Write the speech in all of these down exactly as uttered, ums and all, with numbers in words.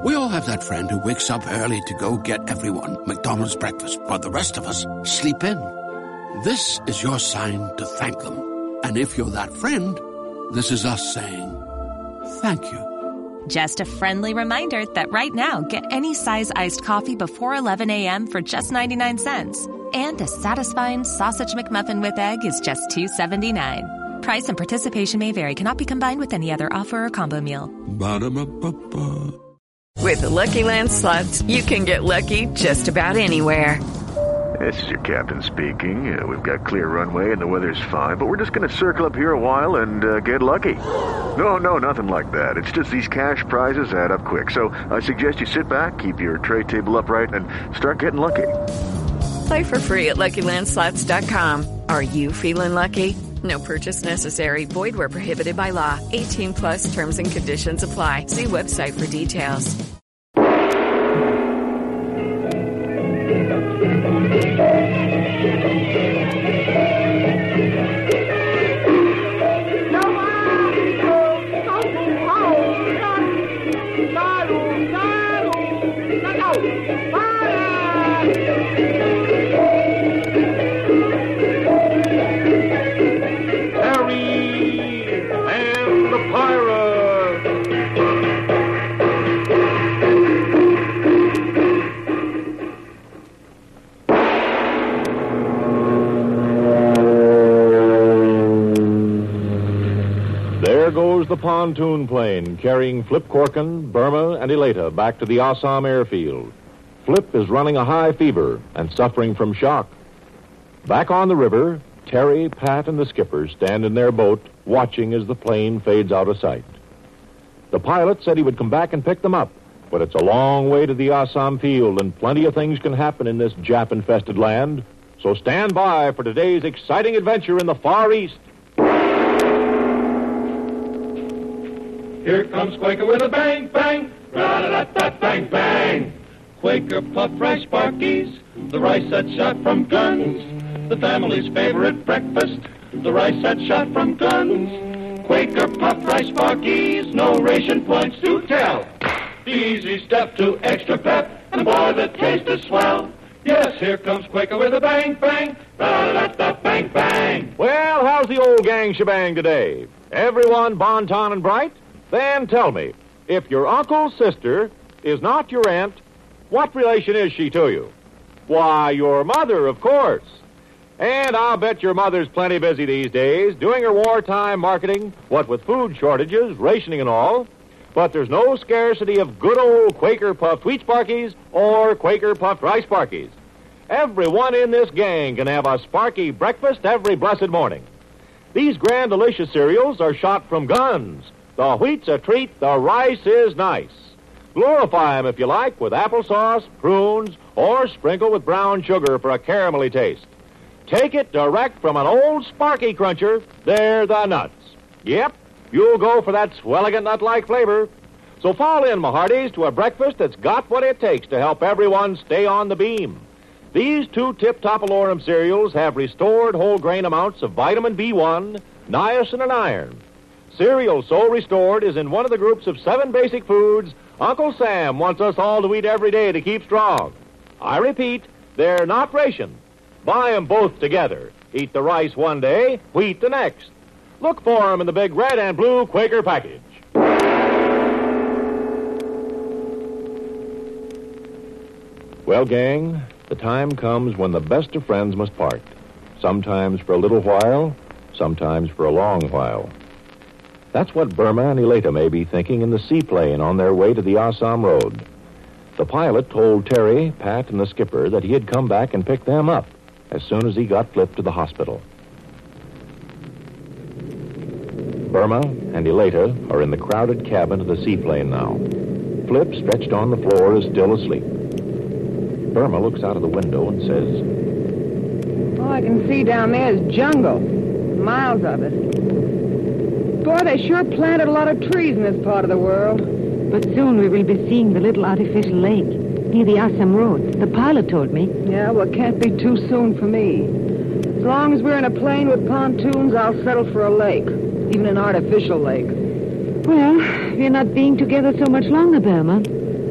We all have that friend who wakes up early to go get everyone McDonald's breakfast, while the rest of us sleep in. This is your sign to thank them. And if you're that friend, this is us saying thank you. Just a friendly reminder that right now, get any size iced coffee before eleven a.m. for just ninety-nine cents. And a satisfying sausage McMuffin with egg is just two seventy-nine. Price and participation may vary. Cannot be combined with any other offer or combo meal. Ba-da-ba-ba-ba. With the Lucky Land Slots, you can get lucky just about anywhere. This is your captain speaking. Uh, we've got clear runway and the weather's fine, but we're just going to circle up here a while and uh, get lucky. No, no, nothing like that. It's just these cash prizes add up quick. So I suggest you sit back, keep your tray table upright, and start getting lucky. Play for free at Lucky Land Slots dot com. Are you feeling lucky? No purchase necessary. Void where prohibited by law. eighteen plus terms and conditions apply. See website for details. The pontoon plane carrying Flip Corkin, Burma, and Elata back to the Assam airfield. Flip is running a high fever and suffering from shock. Back on the river, Terry, Pat, and the skipper stand in their boat, watching as the plane fades out of sight. The pilot said he would come back and pick them up, but it's a long way to the Assam field, and plenty of things can happen in this Jap-infested land. So stand by for today's exciting adventure in the Far East. Here comes Quaker with a bang, bang, ra-da-da-da, bang, bang. Quaker puff rice Sparkies, the rice that's shot from guns. The family's favorite breakfast, the rice that's shot from guns. Quaker puff rice Sparkies, no ration points to tell. The easy step to extra pep, and boy, the taste is swell. Yes, here comes Quaker with a bang, bang, ra-da-da-da, bang, bang. Well, how's the old gang shebang today? Everyone bon ton and bright? Then tell me, if your uncle's sister is not your aunt, what relation is she to you? Why, your mother, of course. And I'll bet your mother's plenty busy these days, doing her wartime marketing, what with food shortages, rationing and all. But there's no scarcity of good old Quaker puffed wheat Sparkies or Quaker puffed rice Sparkies. Everyone in this gang can have a Sparky breakfast every blessed morning. These grand delicious cereals are shot from guns. The wheat's a treat, the rice is nice. Glorify 'em if you like with applesauce, prunes, or sprinkle with brown sugar for a caramelly taste. Take it direct from an old Sparky cruncher, they're the nuts. Yep, you'll go for that swelligant nut-like flavor. So fall in, my hearties, to a breakfast that's got what it takes to help everyone stay on the beam. These two Tip-Top Alorum cereals have restored whole grain amounts of vitamin B one, niacin, and iron. Cereal so restored is in one of the groups of seven basic foods Uncle Sam wants us all to eat every day to keep strong. I repeat, they're not ration. Buy 'em both together. Eat the rice one day, wheat the next. Look for 'em in the big red and blue Quaker package. Well, gang, the time comes when the best of friends must part. Sometimes for a little while, sometimes for a long while. That's what Burma and Elata may be thinking in the seaplane on their way to the Assam road. The pilot told Terry, Pat, and the skipper that he had come back and pick them up as soon as he got Flip to the hospital. Burma and Elata are in the crowded cabin of the seaplane now. Flip, stretched on the floor, is still asleep. Burma looks out of the window and says, All I can see down there is jungle. Miles of it. Boy, they sure planted a lot of trees in this part of the world. But soon we will be seeing the little artificial lake near the Assam Road. The pilot told me. Yeah, well, it can't be too soon for me. As long as we're in a plane with pontoons, I'll settle for a lake, even an artificial lake. Well, we're not being together so much longer, Burma.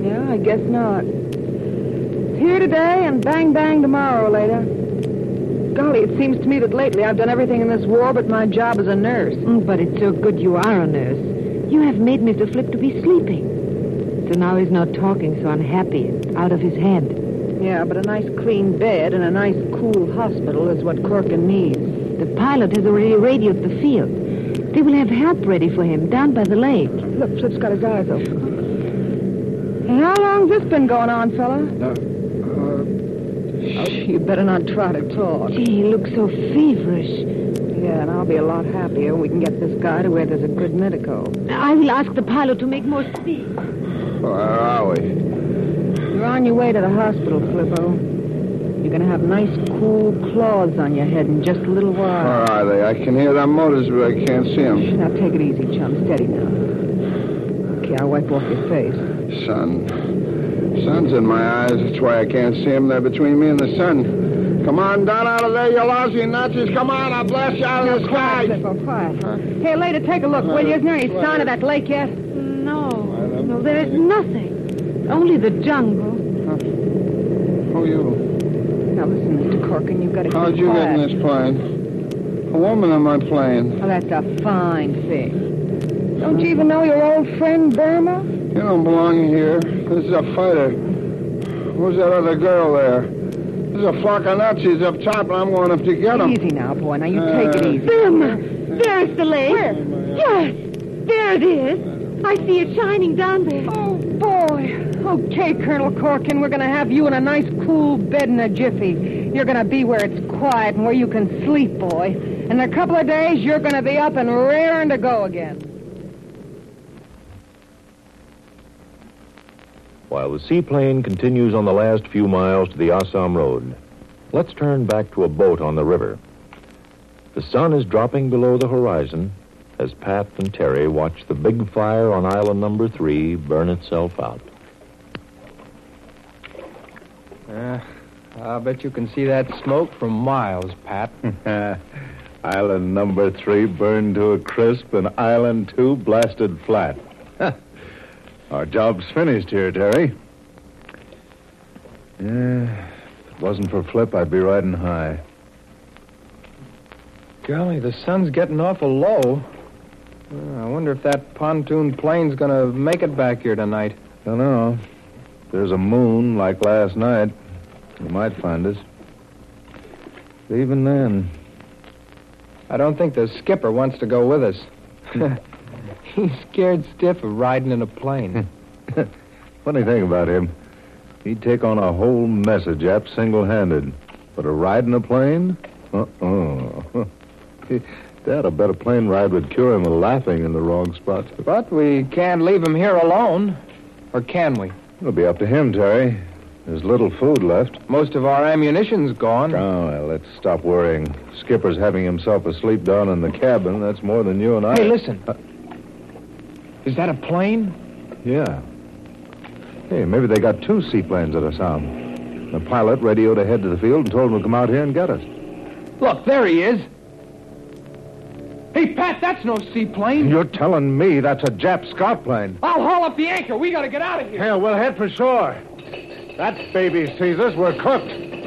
Yeah, I guess not. It's here today and bang bang tomorrow, Leda. Golly, it seems to me that lately I've done everything in this war but my job as a nurse. Mm, but it's so good you are a nurse. You have made Mister Flip to be sleeping. So now he's not talking so unhappy and out of his head. Yeah, but a nice clean bed and a nice cool hospital is what Corkin needs. The pilot has already radioed the field. They will have help ready for him down by the lake. Look, Flip's got his eyes open. Hey, how long's this been going on, fella? Uh, uh, Shh, you better not try to talk. Gee, he looks so feverish. Yeah, and I'll be a lot happier when we can get this guy to where there's a good medico. I will ask the pilot to make more speed. where are we? You're on your way to the hospital, Flippo. You're going to have nice, cool claws on your head in just a little while. Where are they? I can hear their motors, but I can't see them. Now, take it easy, chum. Steady now. Okay, I'll wipe off your face. Sun. Sun's in my eyes. That's why I can't see them. They're between me and the sun. Come on, down out of there, you lousy Nazis. Come on, I'll blast you out of the sky. Quiet, Flippo, quiet. Huh? Hey, later, take a look, will you? Isn't there any sign of that lake yet? No, no, there is nothing. Only the jungle. Huh? Who are you? Now, listen, Mister Corkin, you've got to keep How'd you quiet. get in this plane? A woman in my plane. Well, that's a fine thing. Don't you even know your old friend, Burma? You don't belong here. This is a fighter. Who's that other girl there? There's a flock of Nazis up top, and I'm going up to get them. Easy now, boy. Now, you Uh, take it easy. Burma! There's the lake. Where? Yes, there it is. I see it shining down there. Oh, boy. Okay, Colonel Corkin, we're going to have you in a nice, cool bed in a jiffy. You're going to be where it's quiet and where you can sleep, boy. In a couple of days, you're going to be up and raring to go again. While the seaplane continues on the last few miles to the Assam Road, let's turn back to a boat on the river. The sun is dropping below the horizon as Pat and Terry watch the big fire on island number three burn itself out. Uh, I bet you can see that smoke from miles, Pat. Island number three burned to a crisp and island two blasted flat. Our job's finished here, Terry. Yeah, if it wasn't for Flip, I'd be riding high. Golly, the sun's getting awful low. Uh, I wonder if that pontoon plane's going to make it back here tonight. Don't know. If there's a moon like last night, you might find us. But even then... I don't think the skipper wants to go with us. He's scared stiff of riding in a plane. Funny thing about him, he'd take on a whole mess of Japs single-handed. But a ride in a plane? Uh-uh. Dad, I bet a plane ride would cure him of laughing in the wrong spots. But we can't leave him here alone. Or can we? It'll be up to him, Terry. There's little food left. Most of our ammunition's gone. Oh, well, let's stop worrying. Skipper's having himself asleep down in the cabin. That's more than you and I... Hey, listen. Uh, is that a plane? Yeah. Hey, maybe they got two seaplanes at Assam. The pilot radioed ahead to the field and told him to come out here and get us. Look, there he is. Hey, Pat, that's no seaplane. You're telling me that's a Jap scout plane? I'll haul up the anchor. We gotta get out of here. Hell, we'll head for shore. That baby sees us. We're cooked.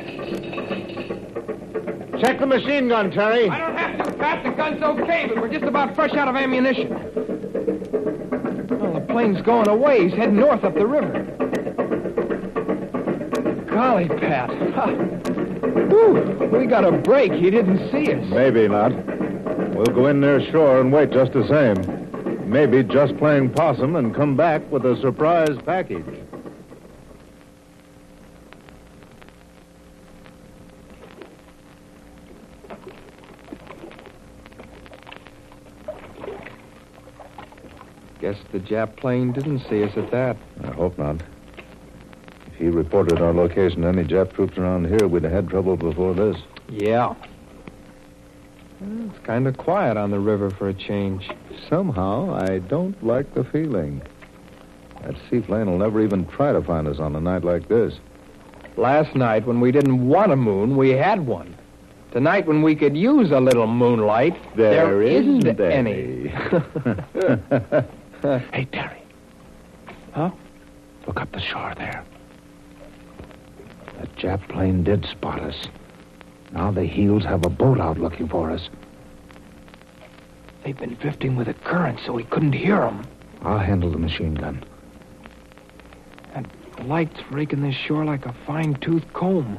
Check the machine gun, Terry. I don't have to, Pat. The gun's okay, but we're just about fresh out of ammunition. Well, the plane's going away. He's heading north up the river. Golly, Pat. Huh. Whew, we got a break. He didn't see us. Maybe not. We'll go in near shore and wait just the same. Maybe just playing possum and come back with a surprise package. Guess the Jap plane didn't see us at that. I hope not. If he reported our location to any Jap troops around here, we'd have had trouble before this. Yeah. Well, it's kind of quiet on the river for a change. Somehow, I don't like the feeling. That seaplane will never even try to find us on a night like this. Last night, when we didn't want a moon, we had one. Tonight, when we could use a little moonlight, there, there isn't, isn't any. any. Hey, Terry. Huh? Look up the the shore there. The Jap plane did spot us. Now the Heels have a boat out looking for us. They've been drifting with the current, so we couldn't hear them. I'll handle the machine gun. That light's raking this shore like a fine-toothed comb.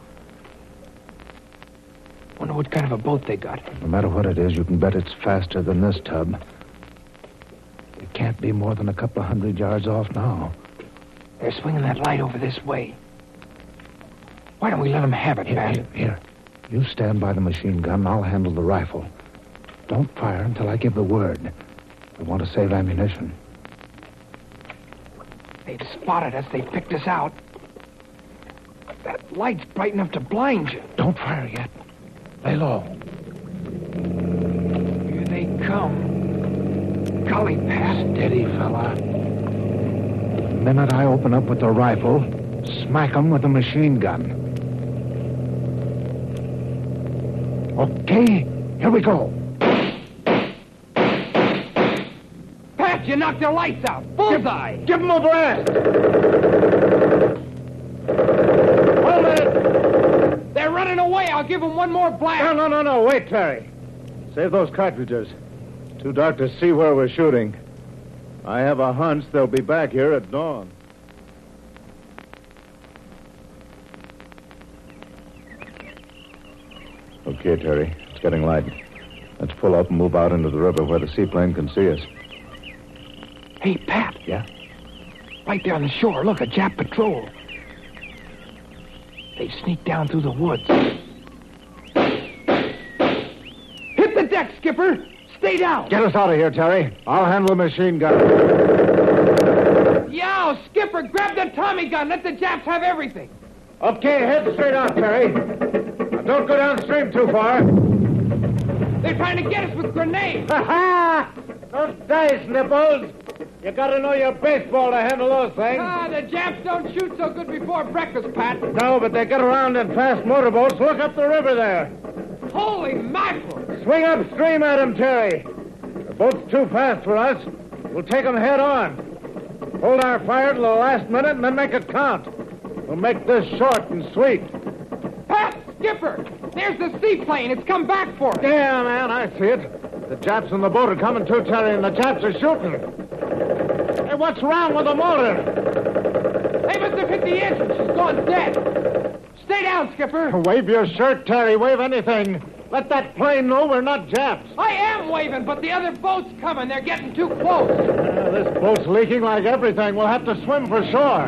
Wonder what kind of a boat they got. No matter what it is, you can bet it's faster than this tub. It can't be more than a couple of hundred yards off now. They're swinging that light over this way. Why don't we let them have it, Here, Pat? here, here. You stand by the machine gun, and I'll handle the rifle. Don't fire until I give the word. We want to save ammunition. They've spotted us. They picked us out. That light's bright enough to blind you. Don't fire yet. Lay low. Here they come. Golly, Pat. Steady, fella. The minute I open up with the rifle, smack 'em with the machine gun. Okay, here we go. Pat, you knocked their lights out. Bullseye. Give 'em a blast. Hold it. They're running away. I'll give them one more blast. No, no, no, no. Wait, Terry. Save those cartridges. Too dark to see where we're shooting. I have a hunch they'll be back here at dawn. Okay, Terry. It's getting light. Let's pull up and move out into the river where the seaplane can see us. Hey, Pat. Yeah? Right there on the shore. Look, a Jap patrol. They sneaked down through the woods. Hit the deck, Skipper. Stay down. Get us out of here, Terry. I'll handle the machine gun. Yo, Skipper, grab the Tommy gun. Let the Japs have everything. Okay, head straight on, Terry. Now, don't go downstream too far. They're trying to get us with grenades. Ha ha! Don't dice, nipples. You gotta know your baseball to handle those things. Ah, the Japs don't shoot so good before breakfast, Pat. No, but they get around in fast motorboats. Look up the river there. Holy mackerel. Swing upstream at them, Terry. The boat's too fast for us. We'll take them head on. Hold our fire till the last minute and then make it count. We'll make this short and sweet. Pat, Skipper, there's the seaplane. It's come back for us. Yeah, man, I see it. The Japs in the boat are coming too, Terry, and the Japs are shooting. Hey, what's wrong with the motor? They must have hit the engine. She's gone dead. Stay down, Skipper. Wave your shirt, Terry. Wave anything. Let that plane know we're not Japs. I am waving, but the other boat's coming. They're getting too close. Uh, this boat's leaking like everything. We'll have to swim for shore.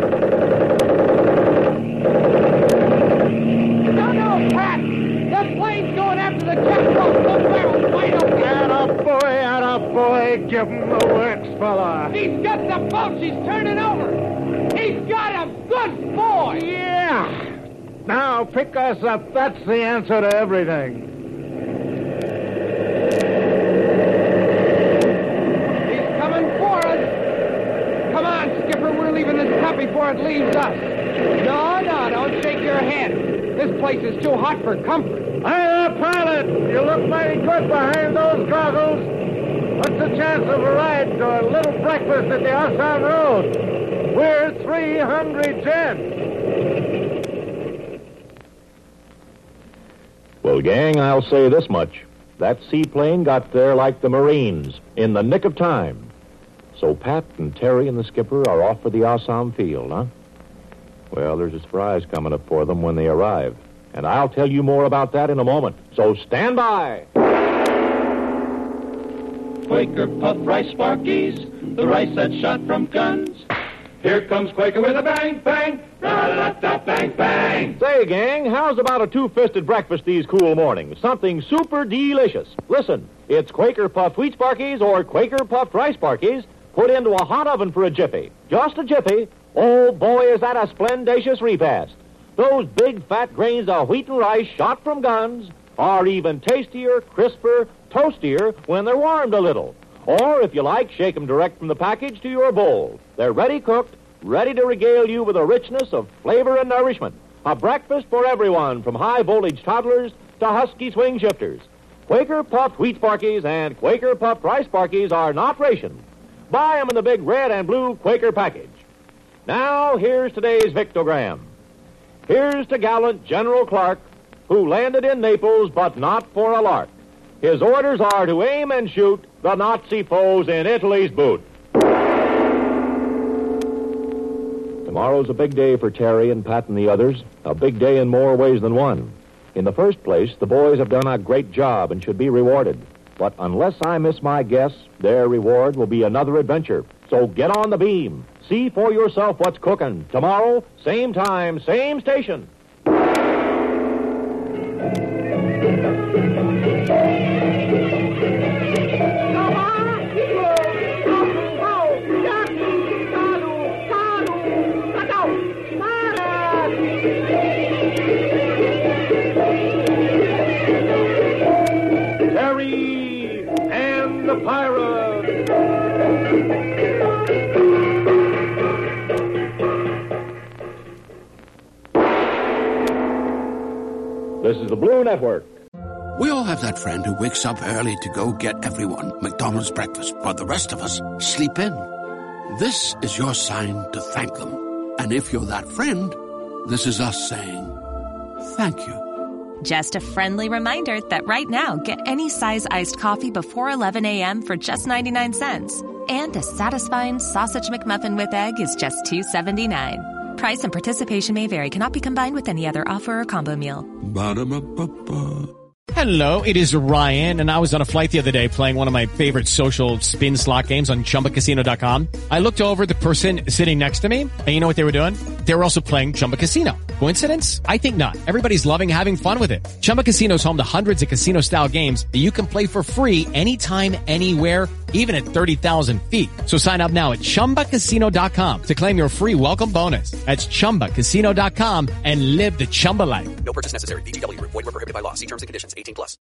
No, no, Pat. That plane's going after the jet boat. Those barrels wide open. Attaboy, attaboy. Give him the works, fella. He's got the boat. She's turning over. He's got a good boy. Yeah. Now pick us up. That's the answer to everything. He's coming for us. Come on, Skipper. We're leaving this tub before it leaves us. No, no, don't shake your head. This place is too hot for comfort. Hi there, pilot. You look mighty good behind those goggles. What's the chance of a ride or a little breakfast at the Assam Road? We're three hungry gents. Well, gang, I'll say this much. That seaplane got there like the Marines, in the nick of time. So Pat and Terry and the skipper are off for the Assam field, huh? Well, there's a surprise coming up for them when they arrive. And I'll tell you more about that in a moment. So stand by. Quaker Puff Rice Sparkies, the rice that's shot from guns. Here comes Quaker with a bang, bang, ra-da-da-da, bang, bang. Say, gang, how's about a two-fisted breakfast these cool mornings? Something super delicious. Listen, it's Quaker Puffed Wheat Sparkies or Quaker Puffed Rice Sparkies put into a hot oven for a jiffy. Just a jiffy. Oh, boy, is that a splendacious repast. Those big fat grains of wheat and rice shot from guns are even tastier, crisper, toastier when they're warmed a little. Or, if you like, shake them direct from the package to your bowl. They're ready cooked, ready to regale you with a richness of flavor and nourishment. A breakfast for everyone, from high-voltage toddlers to husky swing shifters. Quaker Puffed Wheat Sparkies and Quaker Puffed Rice Sparkies are not rationed. Buy them in the big red and blue Quaker package. Now, here's today's Victogram. Here's to gallant General Clark, who landed in Naples, but not for a lark. His orders are to aim and shoot the Nazi foes in Italy's boot. Tomorrow's a big day for Terry and Pat and the others. A big day in more ways than one. In the first place, the boys have done a great job and should be rewarded. But unless I miss my guess, their reward will be another adventure. So get on the beam. See for yourself what's cooking. Tomorrow, same time, same station. Terry and the Pirates. This is the Blue Network. We all have that friend who wakes up early to go get everyone McDonald's breakfast, while the rest of us sleep in. This is your sign to thank them. And if you're that friend, this is us saying thank you. Just a friendly reminder that right now, get any size iced coffee before eleven a.m. for just ninety-nine cents. And a satisfying sausage McMuffin with egg is just two seventy-nine. Price and participation may vary. Cannot be combined with any other offer or combo meal. Ba-da-ba-ba-ba. Hello, it is Ryan, and I was on a flight the other day playing one of my favorite social spin slot games on Chumba Casino dot com. I looked over at the person sitting next to me, and you know what they were doing? They were also playing Chumba Casino. Coincidence? I think not. Everybody's loving having fun with it. Chumba Casino is home to hundreds of casino-style games that you can play for free anytime, anywhere, even at thirty thousand feet. So sign up now at Chumba Casino dot com to claim your free welcome bonus. That's Chumba Casino dot com and live the Chumba life. No purchase necessary. V G W. Void where prohibited by law. See terms and conditions. eighteen plus.